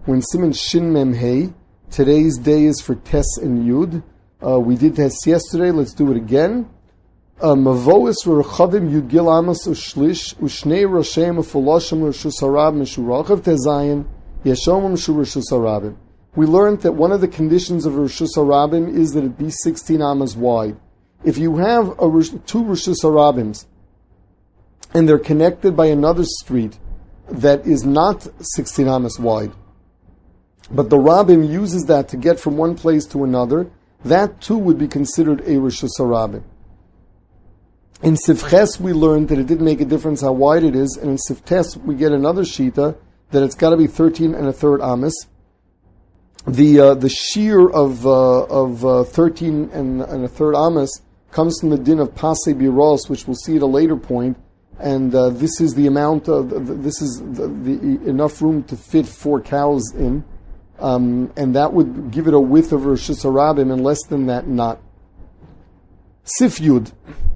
We're in Siman Shin Mem Hey. Today's day is for Tes and Yud. We did Tes yesterday. Let's do it again. Mavois Rechavim Yud Gil Amos Ushlish Ushnei Roshem Ufoloshim Rishus Harabim Mishurachav Tezayin Yeshomim Shurishus Harabim. We learned that one of the conditions of Rishus Harabim is that it be 16 amas wide. If you have two Rishus Harabims and they're connected by another street that is not 16 amas wide, but the Rabbim uses that to get from one place to another, that too would be considered a Rishus Harabim. In Sifches we learned that it didn't make a difference how wide it is, and in Siftes we get another Shita that it's got to be 13 and a third amas. The shear of 13 and a third amas comes from the din of Pasei Biros, which we'll see at a later point, and this is the amount of the enough room to fit 4 cows in, and that would give it a width of Rishus Harabim, and less than that not. Sif Yud.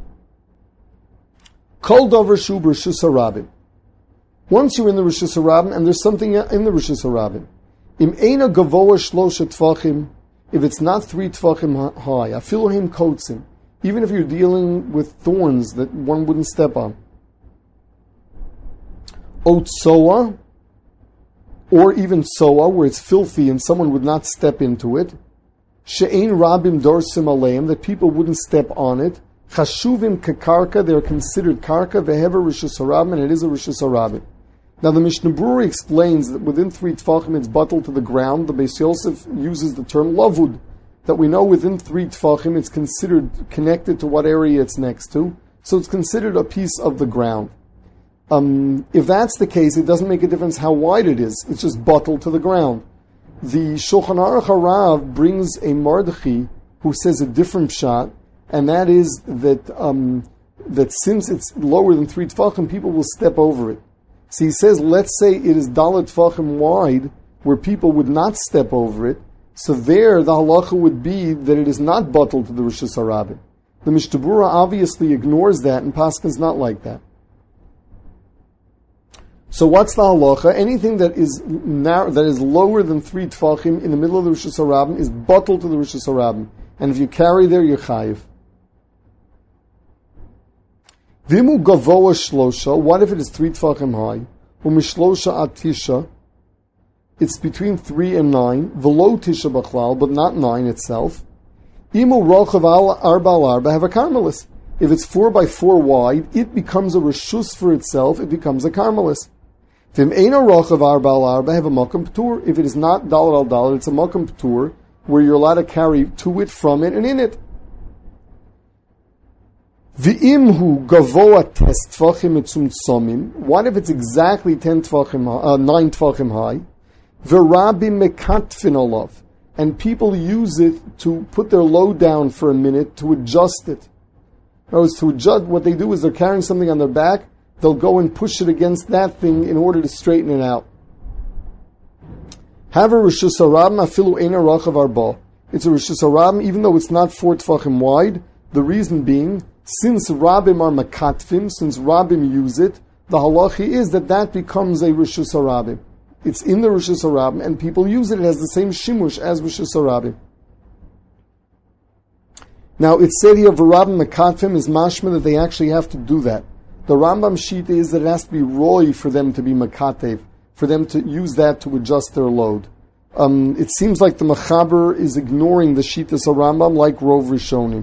Kol Dover Shu Rishus Harabim. Once you're in the Rishus Harabim, and there's something in the Rishus Harabim, Im Eina Gavoa Shlosha Tvachim, if it's not 3 Tvachim high, Afilohim Kotzim, even if you're dealing with thorns that one wouldn't step on. Otsoa, or even Soa, where it's filthy and someone would not step into it. She'ein Rabim Dorsim Aleim, that people wouldn't step on it. Chashuvim Kakarka, they're considered Karka, Vehever Rishus Harabim, and it is a Rishus Harabim. Now the Mishnah Brura explains that within 3 Tfachim it's bottled to the ground. The Beis Yosef uses the term Lavud, that we know within 3 Tfachim it's considered connected to what area it's next to, so it's considered a piece of the ground. If that's the case, it doesn't make a difference how wide it is, it's just bottled to the ground. The Shulchan Aruch Harav brings a Mardochi who says a different shot, and that is that that since it's lower than 3 Tfachim, people will step over it. So he says, let's say it is Dalet Tfachim wide, where people would not step over it, so there the halacha would be that it is not bottled to the Rishus Harabim. The Mishnah Brura obviously ignores that, and Paskin's not like that. So what's the halacha? Anything that is lower than 3 Tfachim in the middle of the Rishus Harabim is bottled to the Rishus Harabim, and if you carry there, you're chayiv. Vimu gavoa shlosha, what if it is 3 Tfachim high? Umishlosha at tisha, it's between 3 and 9, velo tisha b'chlal, but not 9 itself. Imu rochav al arba al arba, have a carmelis. If it's 4 by 4 wide, it becomes a reshus for itself, it becomes a carmelis. Vim eino rochav arba al arba, have a makam p'tur. If it is not dalar al dalar, it's a makam p'tur, where you're allowed to carry to it, from it, and in it. V'imhu gavoa tes tfachim etzumtzomim. What if it's exactly 9 tfachim high? V'rabim mekatfin olav, and people use it to put their load down for a minute to adjust it. In other words, to adjust, what they do is they're carrying something on their back. They'll go and push it against that thing in order to straighten it out. Have a Rishus Harabim afilu eina rachav arba. It's a Rishus Harabim even though it's not 4 tfachim wide. The reason being, since Rabbim are makatfim, since Rabbim use it, the halachi is that becomes a Rishus Harabim. It's in the Rishus Harabim, and people use it. It has the same shimush as Rishus Harabim. Now, it's said here, V'Rabbim makatfim is mashma that they actually have to do that. The Rambam Shita is that it has to be roy for them to be makatev, for them to use that to adjust their load. It seems like the Mechaber is ignoring the Shitas of Rambam like Rov Rishonim.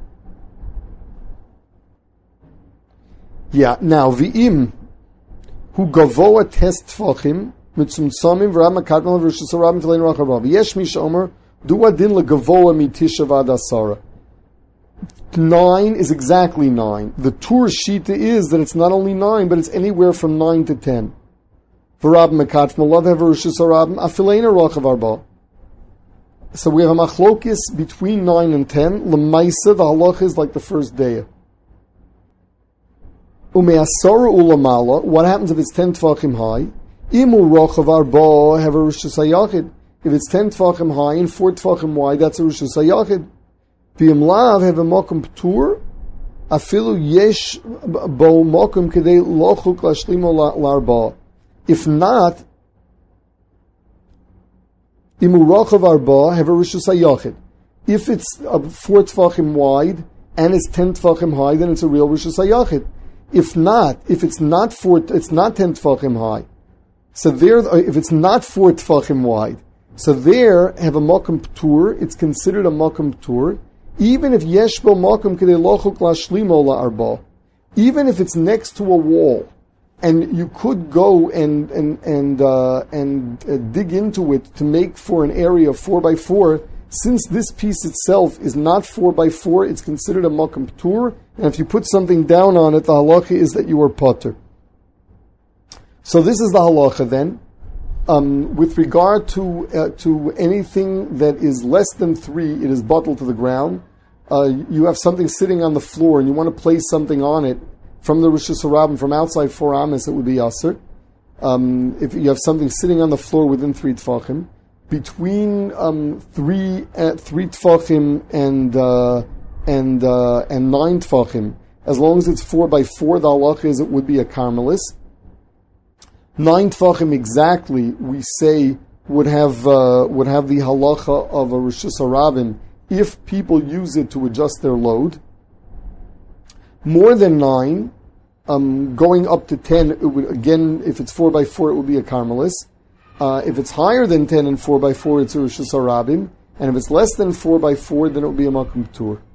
Yeah, now, V'im, hu gavoa tes tfachim, mitzumtzomim v'ram makatmal v'rishus harabim t'lein racharav. Yesh mi she'omer, du adin legavoa mitisha v'ad asara. 9 is exactly 9. The Tur Shita is that it's not only 9, but it's anywhere from 9 to 10. V'rab makatmal lav hever rishus harabim, afileina rachav arba. So we have a machlokis between 9 and 10. L'maisa, the halach is like the first day. Umeasara ulamala, what happens if it's 10 tfachim high? Imu rochav arba have a rishus hayachid. If it's 10 tfachim high and 4 tfachim wide, that's a rishus hayachid. V'im lav have a makom p'tur, afilu yesh bo makom kedei lochuk lashlimo larba. If not, Imurachav arba have a rishus hayachid. If it's 4 tfachim wide and it's 10 tfachim high, then it's a real rishus hayachid. If it's not 10 tfachim high. So there, if it's not 4 tfachim wide, so there have a makam ptur. It's considered a makam ptur, even if yeshbo makam kedei lochuk lashlimo la'arba. Even if it's next to a wall, and you could go and dig into it to make for an area of 4x4. Since this piece itself is not 4x4, it's considered a makam ptur, and if you put something down on it, the halacha is that you are potter. So this is the halacha then. With regard to anything that is less than 3, it is bottled to the ground. You have something sitting on the floor and you want to place something on it from the Rishus HaRabim, from outside 4 amas, it would be Yasser. If you have something sitting on the floor within 3 tfachim, between 3 tfachim and 9 tfachim, as long as it's 4x4, the halacha is it would be a karmelis. 9 tfachim exactly, we say, would have the halacha of a Rishus HaRabim if people use it to adjust their load. More than 9, going up to 10, it would, again, if it's 4x4, it would be a karmelis. If it's higher than 10 and 4x4, it's a Rishus HaRabim. And if it's less than 4x4, then it would be a makam ptur.